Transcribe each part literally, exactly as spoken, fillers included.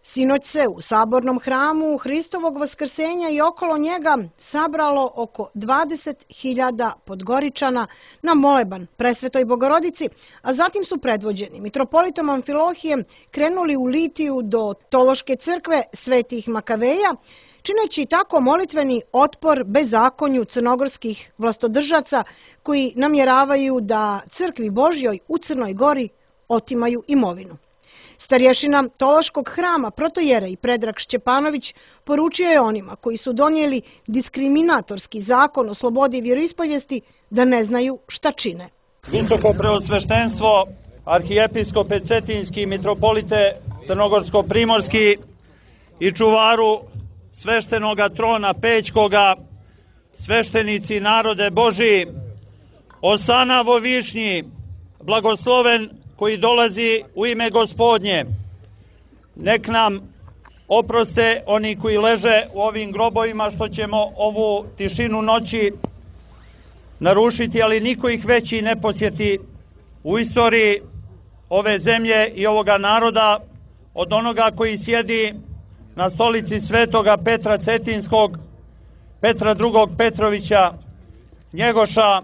Sinoć se u sabornom hramu Hristovog vaskrsenja i okolo njega sabralo oko dvadeset hiljada Podgoričana na moleban Presvetoj Bogorodici, a zatim su predvođeni mitropolitom Amfilohijem krenuli u litiju do Tološke crkve Svetih Makaveja, čineći tako molitveni otpor bezakonju crnogorskih vlastodržaca koji namjeravaju da crkvi Božjoj u Crnoj Gori otimaju imovinu. Starješina Tološkog hrama protojerej Predrag Šćepanović poručio je onima koji su donijeli diskriminatorski zakon o slobodi vjeroispovijesti da ne znaju šta čine. Visoko preosveštenstvo, arhijepiskope Cetinski, mitropolite Crnogorsko-primorski i čuvaru sveštenoga trona Pećkoga, sveštenici narode Božiji, osana vo višnji, blagosloven koji dolazi u ime Gospodnje. Nek nam oproste oni koji leže u ovim grobovima što ćemo ovu tišinu noći narušiti, ali niko ih veći ne posjeti u istoriji ove zemlje i ovoga naroda od onoga koji sjedi na stolici svetoga Petra Cetinskog, Petra drugog Petrovića, Njegoša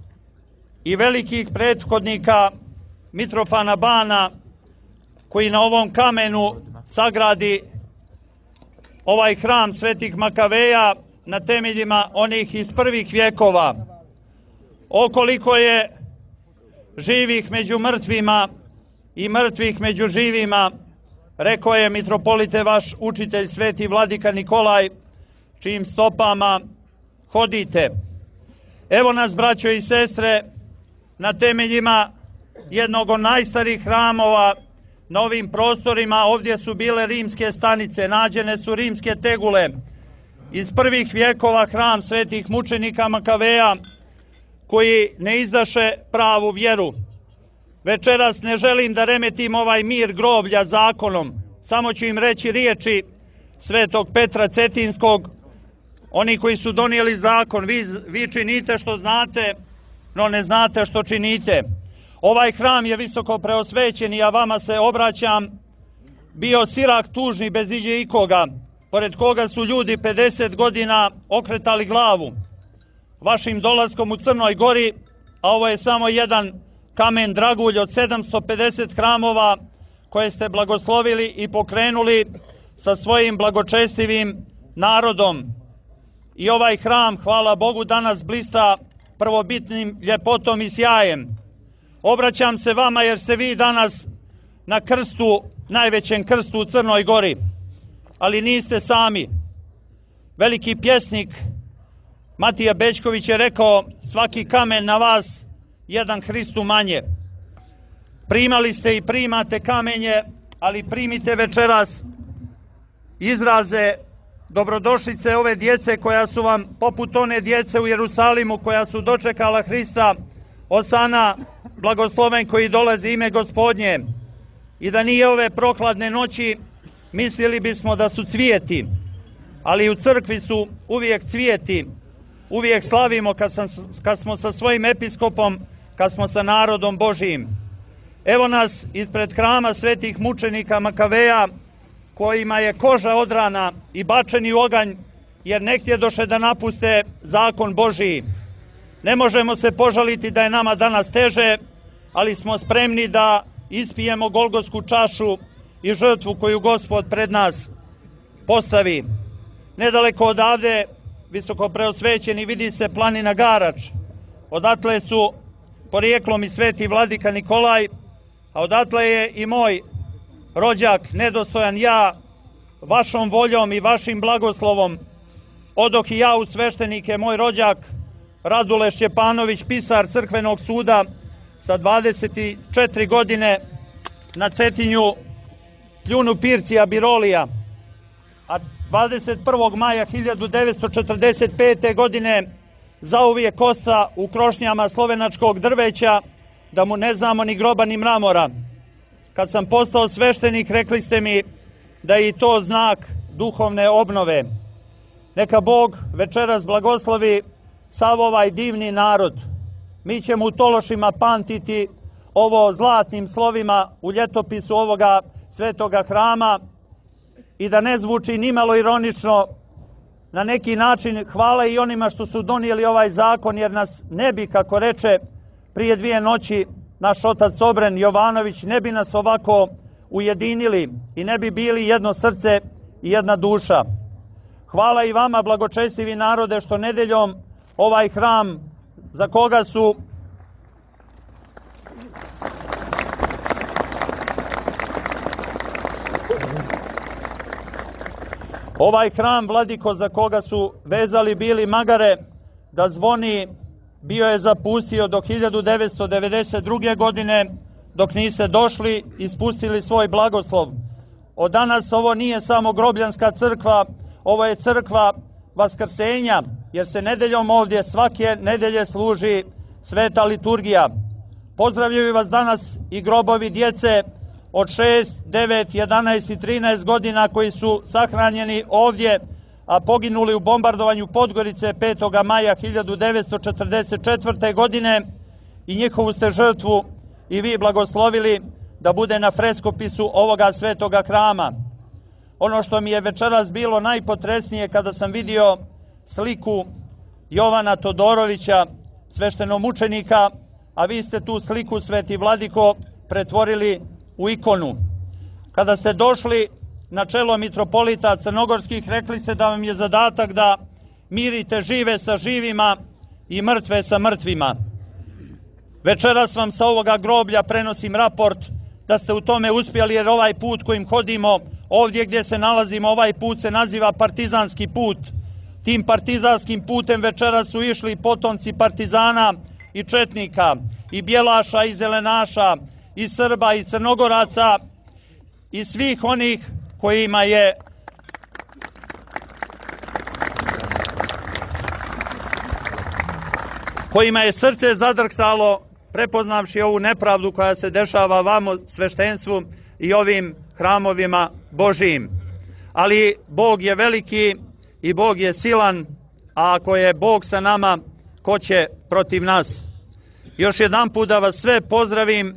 i velikih prethodnika Mitrofana Bana, koji na ovom kamenu sagradi ovaj hram Svetih Makaveja na temeljima onih iz prvih vjekova. Okoliko je živih među mrtvima i mrtvih među živima, rekao je mitropolite vaš učitelj Sveti Vladika Nikolaj, čijim stopama hodite. Evo nas, braćo i sestre, na temeljima jednog od najstarijih hramova na ovim prostorima. Ovdje su bile rimske stanice, nađene su rimske tegule. Iz prvih vjekova hram svetih mučenika Makaveja koji ne izdaše pravu vjeru. Večeras ne želim da remetim ovaj mir groblja zakonom, samo ću im reći riječi svetog Petra Cetinskog. Oni koji su donijeli zakon, vi, vi činite što znate, no ne znate što činite. Ovaj hram je visoko preosvećen i ja vama se obraćam, bio sirak tužni bez iđe ikoga, pored koga su ljudi pedeset godina okretali glavu vašim dolaskom u Crnoj Gori, a ovo je samo jedan kamen dragulj od sedamsto pedeset hramova koje ste blagoslovili i pokrenuli sa svojim blagočestivim narodom. I ovaj hram, hvala Bogu, danas blista prvobitnim ljepotom i sjajem. Obraćam se vama jer ste vi danas na krstu, najvećem krstu u Crnoj Gori, ali niste sami. Veliki pjesnik Matija Bećković je rekao, svaki kamen na vas jedan Hristu manje. Primali ste i primate kamenje, ali primite večeras izraze dobrodošlice ove djece koja su vam poput one djece u Jerusalimu koja su dočekala Hrista, osana blagosloven koji dolazi ime Gospodnje. I da nije ove prokladne noći, mislili bismo da su cvijeti, ali u crkvi su uvijek cvijeti. Uvijek slavimo kad, sam, kad smo sa svojim episkopom, kad smo sa narodom Božijim. Evo nas ispred hrama svetih mučenika Makaveja, kojima je koža odrana i bačeni u oganj, jer ne htjedoše da napuste zakon Božiji. Ne možemo se požaliti da je nama danas teže, ali smo spremni da ispijemo golgotsku čašu i žrtvu koju Gospod pred nas postavi. Nedaleko odavde, visoko preosvećeni, vidi se planina Garač. Odatle su porijeklom i Sveti Vladika Nikolaj, a odatle je i moj rođak, nedostojan ja, vašom voljom i vašim blagoslovom, odoh i ja u sveštenike, moj rođak Radule Šćepanović, pisar crkvenog suda sa dvadeset četiri godine na Cetinju, pljunu Pircija Birolija, a dvadeset prvog maja hiljadu devetsto četrdeset pete. godine zauvije kosa u krošnjama slovenačkog drveća, da mu ne znamo ni groba ni mramora. Kad sam postao sveštenik, rekli ste mi da je i to znak duhovne obnove. Neka Bog večeras blagoslovi sav ovaj divni narod. Mi ćemo u Tološima pamtiti ovo zlatnim slovima u ljetopisu ovoga svetoga hrama, i da ne zvuči nimalo ironično, na neki način hvala i onima što su donijeli ovaj zakon, jer nas ne bi, kako reče prije dvije noći naš otac Obren Jovanović, ne bi nas ovako ujedinili i ne bi bili jedno srce i jedna duša. Hvala i vama, blagočestivi narode, što nedeljom ovaj hram za koga su ovaj hram, vladiko, za koga su vezali bili magare da zvoni, bio je zapustio do hiljadu devetsto devedeset druge. godine, dok niste došli i spustili svoj blagoslov. Od danas ovo nije samo grobljanska crkva, ovo je crkva vaskrsenja, jer se nedeljom ovdje svake nedelje služi sveta liturgija. Pozdravljaju vas danas i grobovi djece od šest, devet, jedanaest i trinaest godina koji su sahranjeni ovdje, a poginuli u bombardovanju Podgorice petog maja hiljadu devetsto četrdeset četvrte. godine, i njihovu ste žrtvu i vi blagoslovili da bude na freskopisu ovoga svetoga hrama. Ono što mi je večeras bilo najpotresnije kada sam vidio sliku Jovana Todorovića, sveštenomučenika, a vi ste tu sliku, sveti vladiko, pretvorili u ikonu. Kada ste došli na čelo mitropolita crnogorskih, rekli ste da vam je zadatak da mirite žive sa živima i mrtve sa mrtvima. Večeras vam sa ovoga groblja prenosim raport da ste u tome uspjeli, jer ovaj put kojim hodimo ovdje gdje se nalazimo, ovaj put se naziva partizanski put. Tim partizanskim putem večeras su išli potomci partizana i četnika, i bjelaša i zelenaša, i Srba i Crnogoraca, i svih onih kojima je kojima je srce zadrhtalo prepoznavši ovu nepravdu koja se dešava vamo, sveštenstvu i ovim hramovima Božijim. Ali Bog je veliki i Bog je silan, a ako je Bog sa nama, ko će protiv nas? Još jedan put da vas sve pozdravim,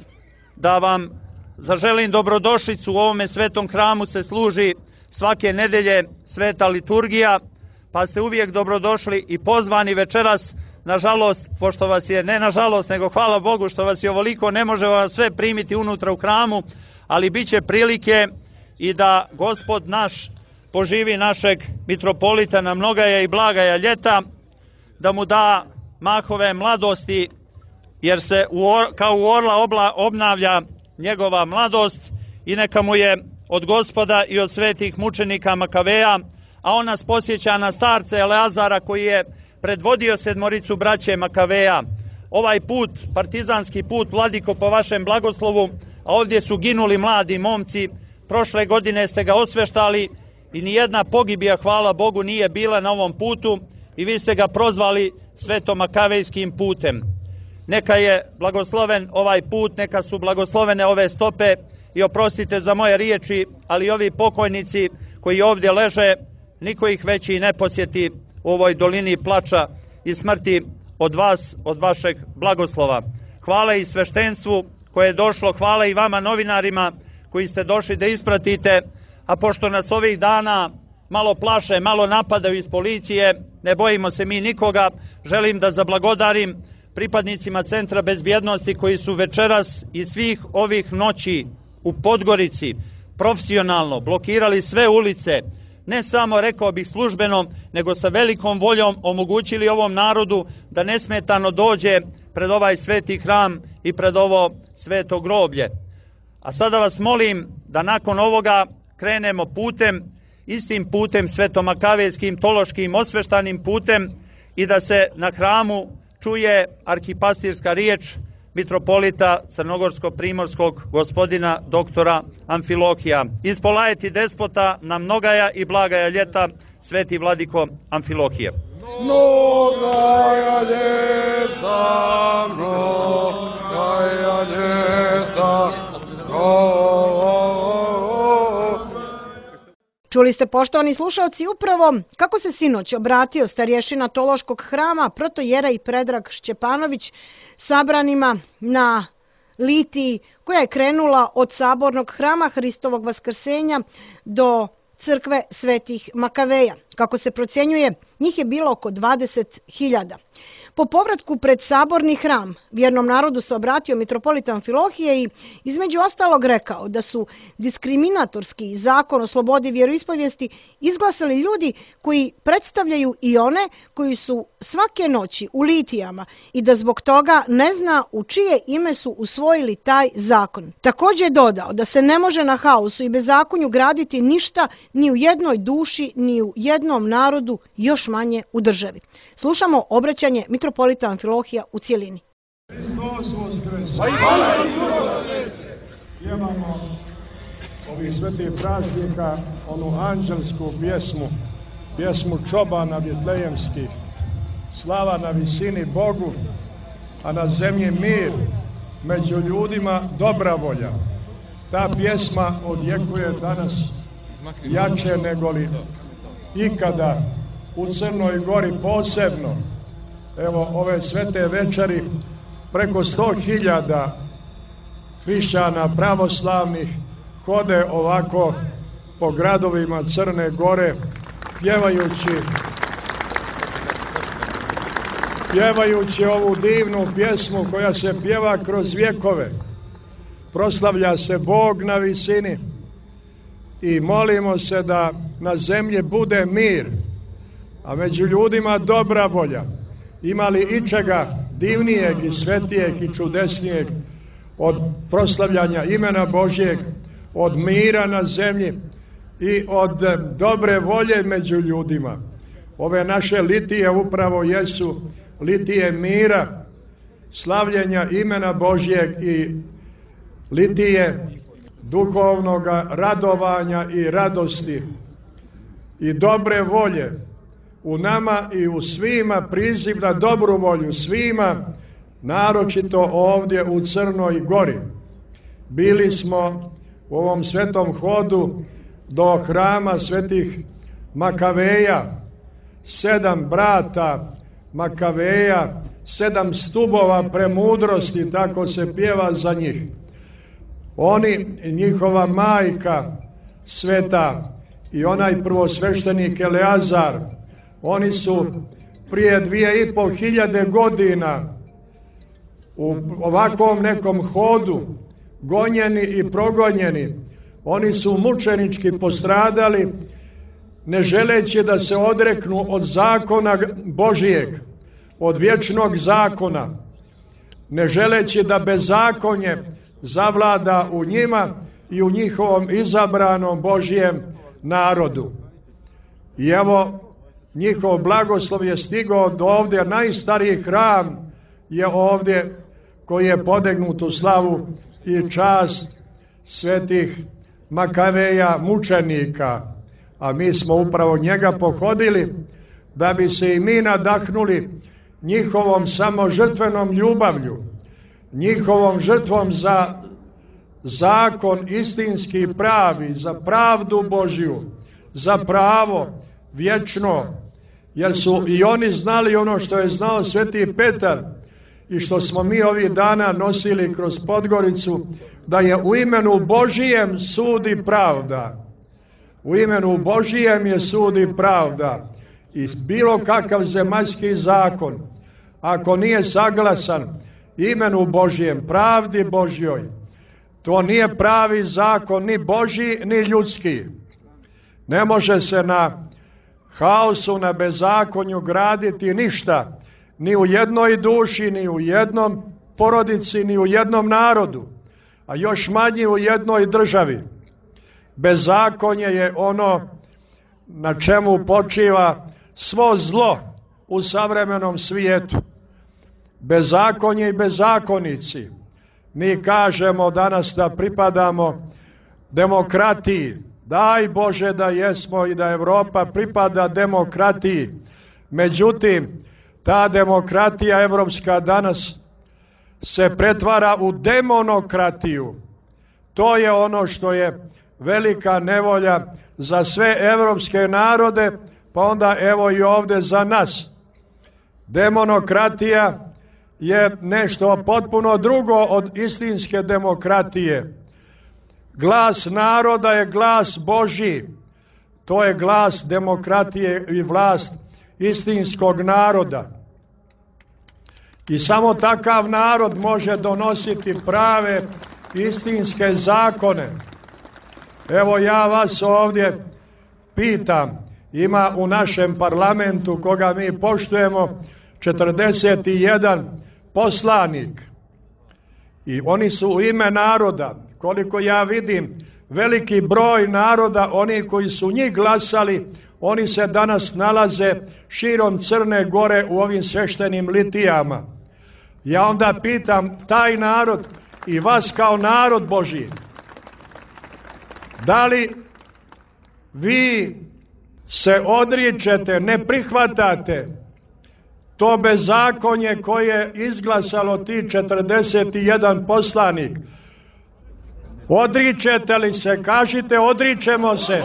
da vam zaželim dobrodošlicu. U ovome svetom hramu se služi svake nedelje sveta liturgija, pa ste uvijek dobrodošli i pozvani večeras. Nažalost, pošto vas je, ne nažalost, nego hvala Bogu što vas je ovoliko, ne može vas sve primiti unutra u hramu, ali bit će prilike i da Gospod naš poživi našeg mitropolita na mnogaja i blagaja ljeta, da mu da mahove mladosti, jer se u or, kao u orla obla, obnavlja njegova mladost, i neka mu je od Gospoda i od svetih mučenika Makaveja, a on nas posjeća na starce Eleazara koji je predvodio sedmoricu braće Makaveja. Ovaj put, partizanski put, vladiko, po vašem blagoslovu, a ovdje su ginuli mladi momci, prošle godine ste ga osveštali i nijedna pogibija, hvala Bogu, nije bila na ovom putu i vi ste ga prozvali sveto-makavejskim putem. Neka je blagosloven ovaj put, neka su blagoslovene ove stope i oprostite za moje riječi, ali ovi pokojnici koji ovdje leže, niko ih već i ne posjeti u ovoj dolini plača i smrti od vas, od vašeg blagoslova. Hvala i sveštenstvu koje je došlo, hvala i vama novinarima koji ste došli da ispratite, a pošto nas ovih dana malo plaše, malo napadaju iz policije, ne bojimo se mi nikoga, želim da zablagodarim pripadnicima Centra bezbjednosti koji su večeras i svih ovih noći u Podgorici profesionalno blokirali sve ulice, ne samo, rekao bih, službeno, nego sa velikom voljom omogućili ovom narodu da nesmetano dođe pred ovaj sveti hram i pred ovo sveto groblje. A sada vas molim da nakon ovoga krenemo putem, istim putem svetomakavejskim, tološkim, osveštanim putem, i da se na hramu čuje arhipastirska riječ mitropolita crnogorsko-primorskog gospodina doktora Amfilohija. Ispolajeti despota na mnogaja i blagaja ljeta, sveti vladiko Amfilohije. Mnogaja ljeta, mnogaja ljeta, Čuli ste, poštovani slušalci, upravo kako se sinoć obratio starješina Tološkog hrama protojera i Predrag Šćepanović sabranima na litiji koja je krenula od sabornog hrama Hristovog vaskrsenja do crkve Svetih Makaveja. Kako se procjenjuje, njih je bilo oko dvadeset hiljada. Po povratku pred saborni hram, vjernom narodu se obratio mitropolit Amfilohije i između ostalog rekao da su diskriminatorski zakon o slobodi vjeroispovijesti izglasali ljudi koji predstavljaju i one koji su svake noći u litijama i da zbog toga ne zna u čije ime su usvojili taj zakon. Također je dodao da se ne može na haosu i bezakonju graditi ništa ni u jednoj duši, ni u jednom narodu, još manje u državi. Slušamo obraćanje mitropolita Amfilohija u cijelini. Imamo ovih svetih praznika, onu anđelsku pjesmu, pjesmu čobana betlejemskih. Slava na visini Bogu, a na zemlji mir, među ljudima dobra volja. Ta pjesma odjekuje danas jače nego li ikada u Crnoj Gori posebno. Evo ove svete večeri preko sto hiljada hrišćana pravoslavnih hode ovako po gradovima Crne Gore pjevajući pjevajući ovu divnu pjesmu koja se pjeva kroz vjekove. Proslavlja se Bog na visini i molimo se da na zemlji bude mir, a među ljudima dobra volja. Ima li ičega divnijeg i svetijeg i čudesnijeg od proslavljanja imena Božjeg, od mira na zemlji i od dobre volje među ljudima? Ove naše litije upravo jesu litije mira, slavljenja imena Božjeg i litije duhovnog radovanja i radosti i dobre volje u nama i u svima, priziv na dobru volju svima, naročito ovdje u Crnoj Gori. Bili smo u ovom svetom hodu do hrama Svetih Makaveja, sedam brata Makaveja, sedam stubova premudrosti, tako se pjeva za njih. Oni, njihova majka sveta i onaj prvosveštenik Eleazar, oni su prije dvije i pol hiljade godina u ovakvom nekom hodu gonjeni i progonjeni. Oni su mučenički postradali, ne želeći da se odreknu od zakona Božijeg, od vječnog zakona, ne želeći da bezakonje zavlada u njima i u njihovom izabranom Božijem narodu. I evo, njihov blagoslov je stigao do ovdje, najstariji hram je ovdje koji je podignut u slavu i čast svetih Makaveja mučenika, a mi smo upravo njega pohodili da bi se i mi nadahnuli njihovom samožrtvenom ljubavlju, njihovom žrtvom za zakon istinski pravi, za pravdu Božju, za pravo vječno, jer su i oni znali ono što je znao sveti Petar i što smo mi ovih dana nosili kroz Podgoricu, da je u imenu Božijem sudi pravda. U imenu Božijem je sudi pravda. I bilo kakav zemaljski zakon, ako nije saglasan imenu Božijem, pravdi Božjoj, to nije pravi zakon, ni Božji, ni ljudski. Ne može se na haosu, na bezakonju graditi ništa, ni u jednoj duši, ni u jednom porodici, ni u jednom narodu, a još manje u jednoj državi. Bezakonje je ono na čemu počiva svo zlo u savremenom svijetu. Bezakonje i bezakonici. Mi kažemo danas da pripadamo demokratiji. Daj Bože da jesmo i da Europa pripada demokratiji. Međutim, ta demokratija evropska danas se pretvara u demonokratiju. To je ono što je velika nevolja za sve evropske narode, pa onda evo i ovdje za nas. Demonokratija je nešto potpuno drugo od istinske demokratije. Glas naroda je glas Božji. To je glas demokratije i vlast istinskog naroda. I samo takav narod može donositi prave istinske zakone. Evo ja vas ovdje pitam, ima u našem parlamentu, koga mi poštujemo, četrdeset jedan poslanik. I oni su u ime naroda. Koliko ja vidim, veliki broj naroda, oni koji su njih glasali, oni se danas nalaze širom Crne Gore u ovim sveštenim litijama. Ja onda pitam taj narod i vas kao narod Božji, da li vi se odričete, ne prihvatate to bezakonje koje je izglasalo ti četrdeset jedan poslanik? Odričete li se? Kažite, odričemo se.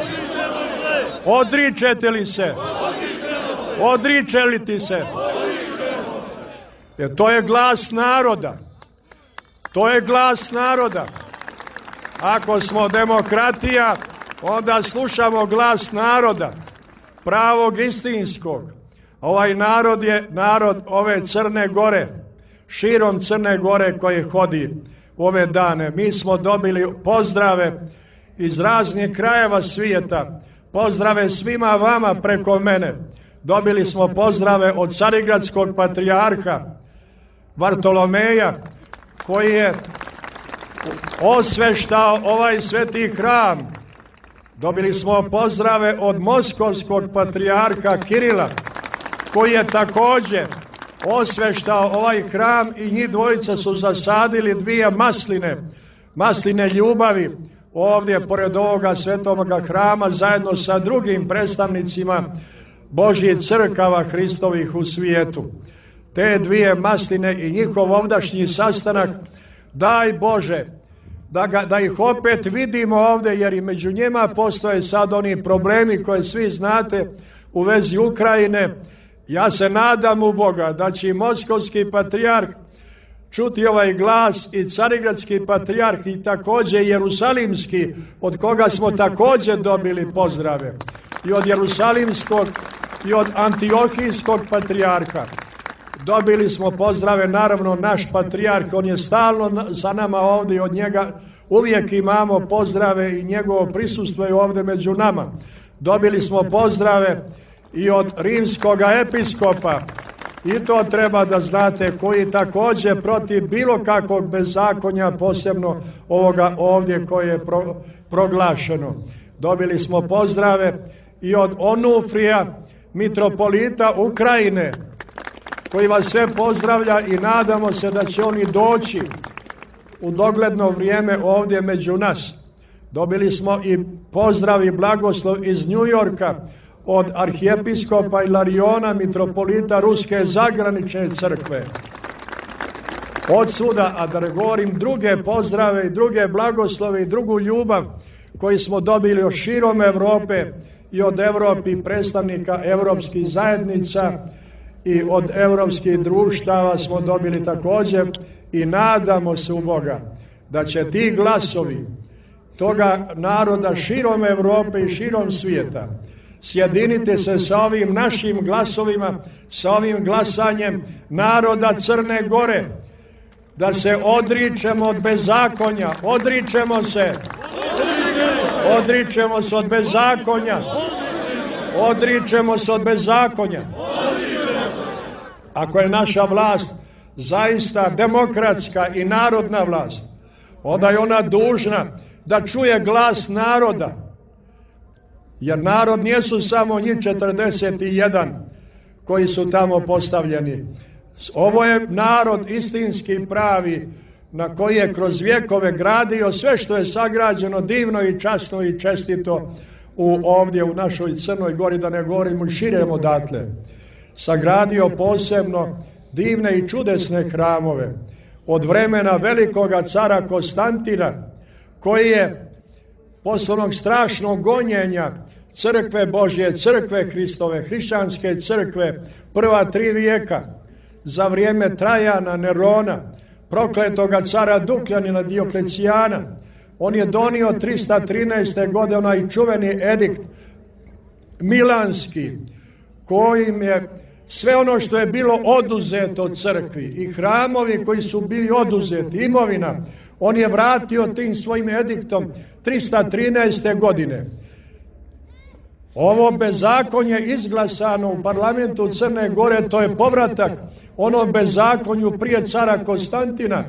Odričete li se? Odriče li ti se? Jer to je glas naroda. To je glas naroda. Ako smo demokratija, onda slušamo glas naroda, pravog istinskog. Ovaj narod je narod ove Crne Gore, širom Crne Gore koji hodi ove dane. Mi smo dobili pozdrave iz raznih krajeva svijeta, pozdrave svima vama preko mene. Dobili smo pozdrave od Carigradskog patrijarha Vartolomeja, koji je osveštao ovaj sveti hram. Dobili smo pozdrave od Moskovskog patrijarha Kirila, koji je također osveštao ovaj hram, i njih dvojica su zasadili dvije masline, masline ljubavi, ovdje pored ovoga svetoga hrama, zajedno sa drugim predstavnicima Božjih crkava Hristovih u svijetu. Te dvije masline i njihov ovdašnji sastanak, daj Bože, da, ga, da ih opet vidimo ovdje, jer i među njima postoje sad oni problemi koje svi znate u vezi Ukrajine. Ja se nadam u Boga da će i Moskovski patrijarh čuti ovaj glas, i Carigradski patrijarh, i također Jerusalimski, od koga smo također dobili pozdrave, i od Jerusalimskog i od Antiohijskog patrijarha. Dobili smo pozdrave, naravno naš patrijarh, on je stalno sa nama ovdje i od njega uvijek imamo pozdrave i njegovo prisustvo je ovdje među nama. Dobili smo pozdrave i od rimskoga episkopa, i to treba da znate, koji također protiv bilo kakvog bezakonja, posebno ovoga ovdje koje je pro, proglašeno. Dobili smo pozdrave i od Onufrija, mitropolita Ukrajine, koji vas sve pozdravlja, i nadamo se da će oni doći u dogledno vrijeme ovdje među nas. Dobili smo i pozdrav i blagoslov iz New Yorka od arhijepiskopa Ilariona, mitropolita Ruske zagranične crkve. Odsuda, a da ne govorim druge pozdrave i druge blagoslove i drugu ljubav koji smo dobili od širom Europe i od Europi predstavnika europskih zajednica i od europskih društava smo dobili također, i nadamo se u Boga da će ti glasovi toga naroda širom Europe i širom svijeta sjediniti se sa ovim našim glasovima, sa ovim glasanjem naroda Crne Gore, da se odričemo od bezakonja, odričemo se, odričemo se od bezakonja, odričemo se od bezakonja. Ako je naša vlast zaista demokratska i narodna vlast, onda je ona dužna da čuje glas naroda. Jer narod nijesu samo njih četrdeset jedan koji su tamo postavljeni. Ovo je narod istinski pravi, na koji je kroz vjekove gradio sve što je sagrađeno divno i časno i čestito u, ovdje u našoj Crnoj Gori, da ne govorimo širemo odatle. Sagradio posebno divne i čudesne hramove od vremena velikoga cara Konstantina, koji je posle onog strašnog gonjenja crkve Božje, crkve Hristove, hrišćanske crkve, prva tri vijeka, za vrijeme Trajana, Nerona, prokletoga cara Dukljanina, Dioklecijana. On je donio trista trinaeste. godine onaj čuveni edikt Milanski, kojim je sve ono što je bilo oduzeto crkvi i hramovi koji su bili oduzeti, imovina, on je vratio tim svojim ediktom trista trinaeste. godine. Ovo bezakonje izglasano u parlamentu Crne Gore, to je povratak onom bezakonju prije cara Konstantina.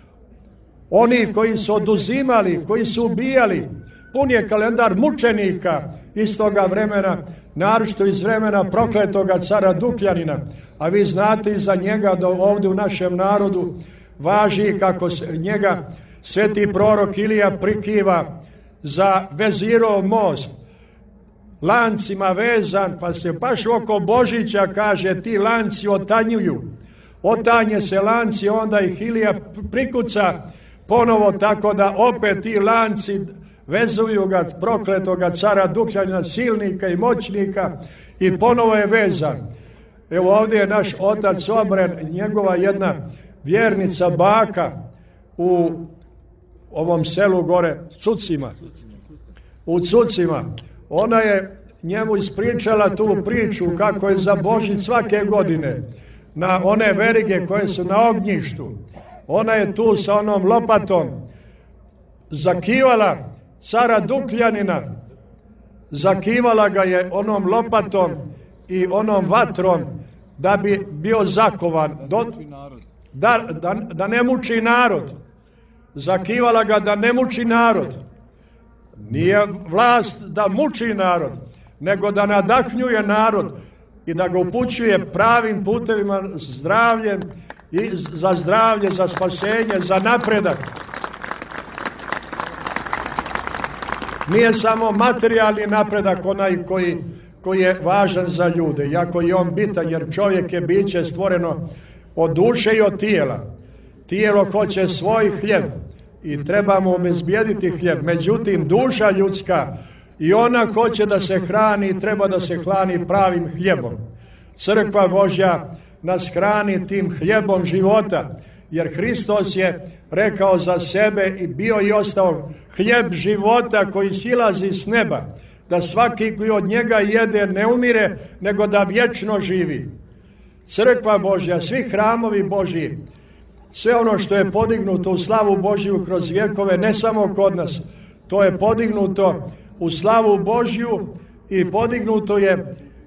Oni koji su oduzimali, koji su ubijali, pun je kalendar mučenika iz toga vremena, naročito iz vremena prokletoga cara Dukljanina. A vi znate i za njega da ovdje u našem narodu važi kako se njega sveti prorok Ilija prikiva za Vezirov most, lancima vezan, pa se baš oko Božića kaže ti lanci otanjuju. Otanje se lanci, onda ih Ilija prikuca ponovo, tako da opet ti lanci vezuju ga prokletoga cara Dukljanina, silnika i moćnika, i ponovo je vezan. Evo ovdje je naš otac Obren, njegova jedna vjernica baka u ovom selu gore, Cucima. U Cucima. Ona je njemu ispričala tu priču kako je za Božić svake godine na one verige koje su na ognjištu. Ona je tu sa onom lopatom zakivala cara Dukljanina, zakivala ga je onom lopatom i onom vatrom da bi bio zakovan, do, da, da, da ne muči narod. Zakivala ga da ne muči narod. Nije vlast da muči narod, nego da nadahnjuje narod i da ga upućuje pravim putevima, zdravljem, i za zdravlje, za spasenje, za napredak. Nije samo materijalni napredak onaj koji, koji je važan za ljude, iako je on bitan, jer čovjek je biće stvoreno od duše i od tijela. Tijelo hoće svoj hljeb i trebamo obezbijediti hljeb. Međutim, duša ljudska i ona hoće da se hrani i treba da se hrani pravim hljebom. Crkva Božja nas hrani tim hljebom života, jer Hristos je rekao za sebe i bio i ostao hljeb života koji silazi s neba, da svaki koji od njega jede ne umire, nego da vječno živi. Crkva Božja, svi hramovi Božji, sve ono što je podignuto u slavu Božju kroz vjekove, ne samo kod nas, to je podignuto u slavu Božju i podignuto je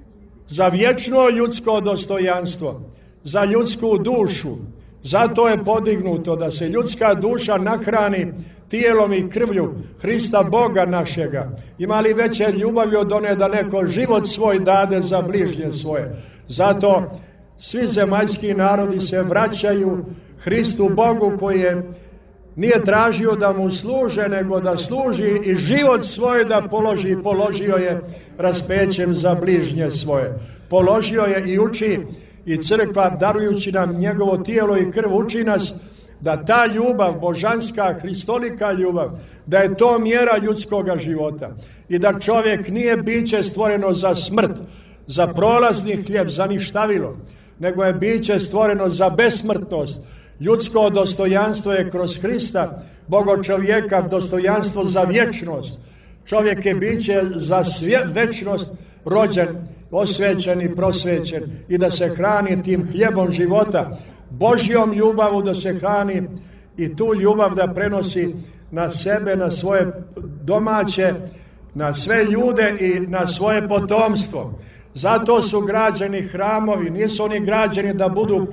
za vječno ljudsko dostojanstvo, za ljudsku dušu. Zato je podignuto da se ljudska duša nahrani tijelom i krvlju Hrista Boga našega. Ima li veće ljubavi od one da neko život svoj dade za bližnje svoje? Zato svi zemaljski narodi se vraćaju Hristu Bogu, koji je nije tražio da mu služe, nego da služi i život svoj da položi. Položio je raspećem za bližnje svoje. Položio je i uči, i crkva darujući nam njegovo tijelo i krv uči nas da ta ljubav, božanska, hristolika ljubav, da je to mjera ljudskoga života i da čovjek nije biće stvoreno za smrt, za prolazni hljeb, za ništavilo, nego je biće stvoreno za besmrtnost. Ljudsko dostojanstvo je kroz Hrista, Bogo čovjeka, dostojanstvo za vječnost. Čovjek je biće za svje, večnost rođen, osvećen i prosvećen i da se hrani tim hljebom života, Božjom ljubavu da se hrani i tu ljubav da prenosi na sebe, na svoje domaće, na sve ljude i na svoje potomstvo. Zato su građeni hramovi, nisu oni građeni da budu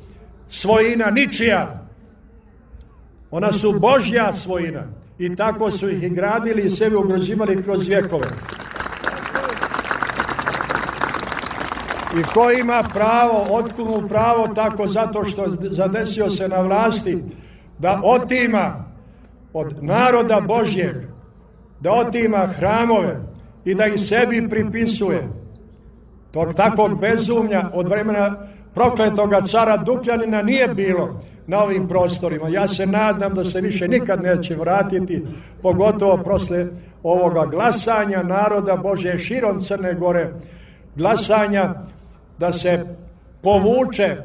svojina ničija. Ona su Božja svojina i tako su ih i gradili i sebi ugrozimali kroz vjekove. I ko ima pravo, otkud mu pravo tako zato što zadesio se na vlasti da otima od naroda Božjeg, da otima hramove i da ih sebi pripisuje. Tog takvog bezumlja od vremena prokletoga cara Dukljanina nije bilo na ovim prostorima. Ja se nadam da se više nikad neće vratiti, pogotovo posle ovoga glasanja naroda Božje širom Crne Gore, glasanja da se povuče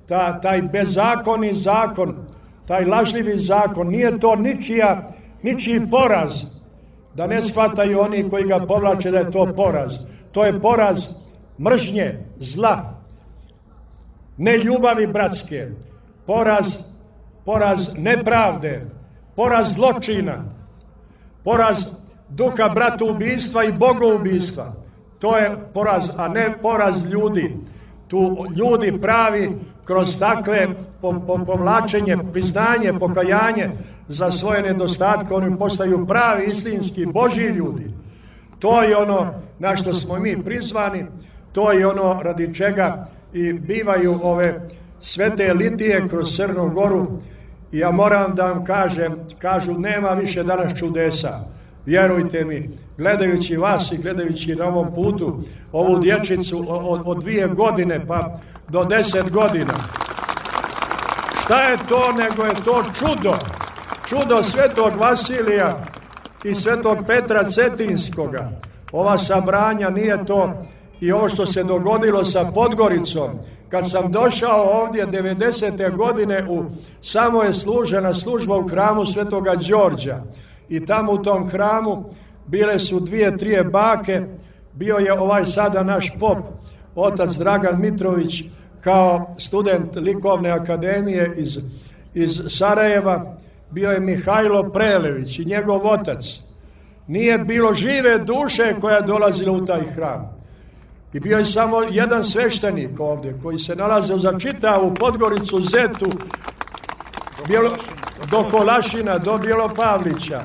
ta, taj bezakoni zakon, taj lažljivi zakon, nije to ničija, ničiji poraz, da ne shvataju oni koji ga povlače da je to poraz. To je poraz mržnje, zla, ne ljubavi bratske, poraz, poraz nepravde, poraz zločina, poraz duha bratoubistva i bogoubistva. To je poraz, a ne poraz ljudi. Tu ljudi pravi kroz takve po, po, povlačenje, priznanje, pokajanje za svoje nedostatke, oni postaju pravi, istinski, Božji ljudi. To je ono na što smo mi prizvani, to je ono radi čega i bivaju ove svete litije kroz Crnu Goru. I ja moram da vam kažem, kažu nema više danas čudesa. Vjerujte mi, gledajući vas i gledajući na ovom putu ovu dječicu od, od dvije godine pa do deset godina. Šta je to nego je to čudo? Čudo svetog Vasilija i svetog Petra Cetinskoga. Ova sabranja nije to i ovo što se dogodilo sa Podgoricom. Kad sam došao ovdje devedesete godine, u, samo je služena služba u hramu svetoga Đorđa. I tamo u tom hramu bile su dvije, trije bake, bio je ovaj sada naš pop, otac Dragan Mitrović, kao student likovne akademije iz, iz Sarajeva, bio je Mihajlo Prelević i njegov otac. Nije bilo žive duše koja je dolazila u taj hram. I bio je samo jedan sveštenik ovdje, koji se nalazio za čitavu Podgoricu, Zetu, Bijelo, do Kolašina, do Bjelopavlića.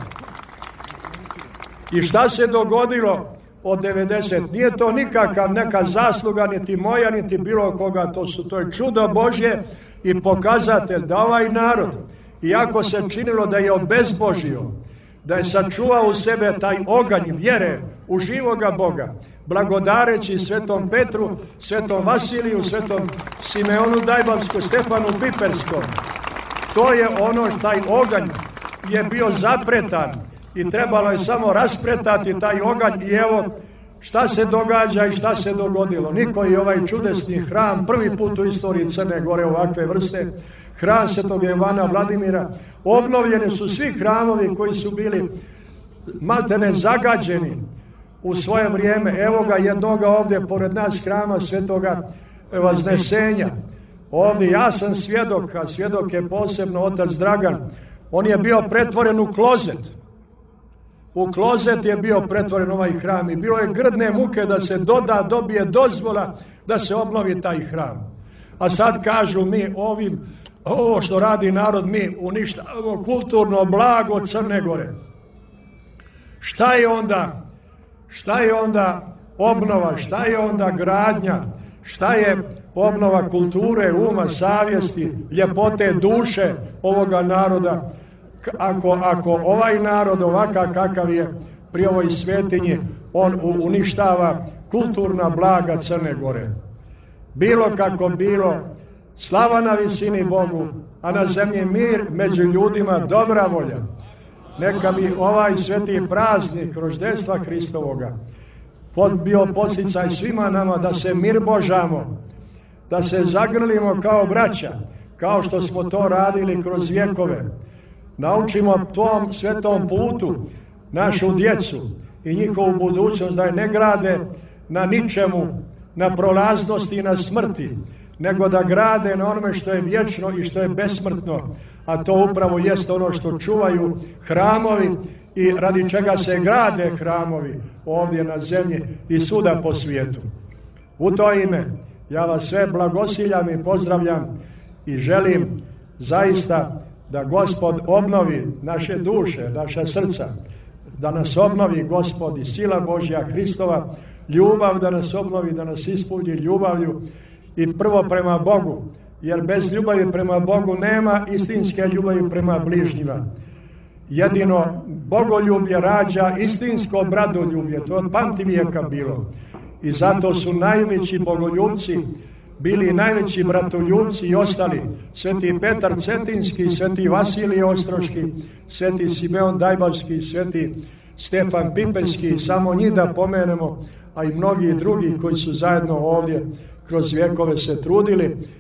I šta se dogodilo od devedeset? Nije to nikakav neka zasluga, niti moja, niti bilo koga. To su, to je čudo Božje i pokazatelj da ovaj narod, iako se činilo da je obezbožio, da je sačuvao u sebe taj oganj vjere u živoga Boga, blagodareći svetom Petru, svetom Vasiliju, svetom Simeonu Dajbalskom, Stefanu Piperskom. To je ono, taj oganj je bio zapretan i trebalo je samo raspretati taj oganj i evo šta se događa i šta se dogodilo. Niko je ovaj čudesni hram, prvi put u istoriji Crne Gore ovakve vrste, hram svetog Jovana Vladimira, obnovljeni su svi hramovi koji su bili maltene zagađeni u svoje vrijeme. Evo ga jednoga ovdje pored nas hrama svetoga Vaznesenja. Ovdje ja sam svjedok, a svjedok je posebno otac Dragan. On je bio pretvoren u klozet. U klozet je bio pretvoren ovaj hram i bilo je grdne muke da se doda, dobije dozvola da se obnovi taj hram. A sad kažu mi ovim, ovo što radi narod, mi uništavamo kulturno blago Crne Gore. Šta je onda, šta je onda obnova, šta je onda gradnja, šta je obnova kulture, uma, savjesti, ljepote duše ovoga naroda, ako, ako ovaj narod ovakav kakav je pri ovoj svetinji, on uništava kulturna blaga Crne Gore. Bilo kako bilo, slava na visini Bogu, a na zemlji mir, među ljudima dobra volja. Neka mi ovaj sveti praznik roždestva Hristovoga bio podsticaj svima nama da se mir božamo, da se zagrlimo kao braća, kao što smo to radili kroz vjekove. Naučimo tom svetom putu našu djecu i njihovu budućnost da je ne grade na ničemu, na prolaznosti i na smrti, nego da grade na onome što je vječno i što je besmrtno, a to upravo jest ono što čuvaju hramovi i radi čega se grade hramovi ovdje na zemlji i svuda po svijetu. U to ime ja vas sve blagosiljam i pozdravljam i želim zaista da Gospod obnovi naše duše, naša srca, da nas obnovi Gospod i sila Božja Hristova, ljubav da nas obnovi, da nas ispuni ljubavlju i prvo prema Bogu, jer bez ljubavi prema Bogu nema istinske ljubavi prema bližnjima. Jedino bogoljublje rađa istinsko bratoljublje, to od pamtivijeka bilo. I zato su najveći bogoljubci bili najveći bratoljubci i ostali. Sveti Petar Cetinski, sveti Vasilij Ostroški, sveti Simeon Dajbalski, sveti Stefan Piperski, samo njih da pomenemo, a i mnogi drugi koji su zajedno ovdje kroz vjekove se trudili.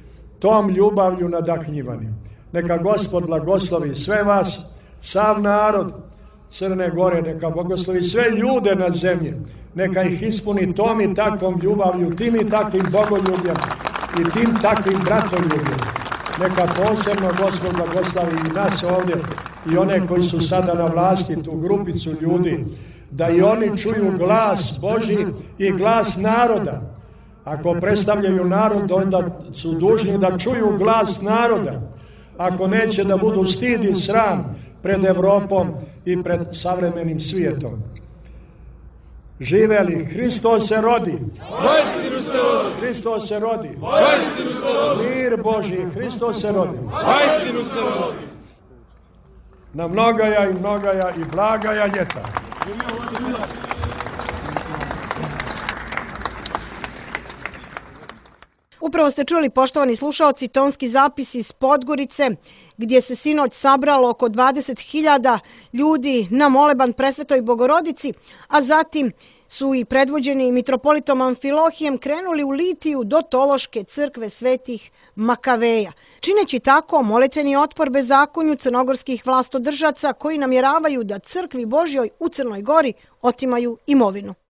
tom ljubavlju nadahnjivani. Neka Gospod blagoslovi sve vas, sav narod Crne Gore, neka blagoslovi sve ljude na zemlji, neka ih ispuni tom i takvom ljubavlju, tim i takvim bogoljubljem i tim takvim bratoljubljem. Neka posebno Gospod blagoslovi i nas ovdje i one koji su sada na vlasti, tu grupicu ljudi, da i oni čuju glas Božji i glas naroda. Ako predstavljaju narod, onda su dužni da čuju glas naroda. Ako neće, da budu stid i sram pred Evropom i pred savremenim svijetom. Živeli, Hristos se rodi. Hristos se rodi. Mir Božji, Hristos se rodi. Na mnogaja i mnogaja i blagaja ljeta. Upravo ste čuli, poštovani slušaoci, tonski zapis iz Podgorice, gdje se sinoć sabralo oko dvadeset hiljada ljudi na moleban Presvetoj Bogorodici, a zatim su i predvođeni mitropolitom Amfilohijem krenuli u litiju do Tološke crkve svetih Makaveja, čineći tako moletveni otpor bezakonju crnogorskih vlastodržaca koji namjeravaju da crkvi Božjoj u Crnoj Gori otimaju imovinu.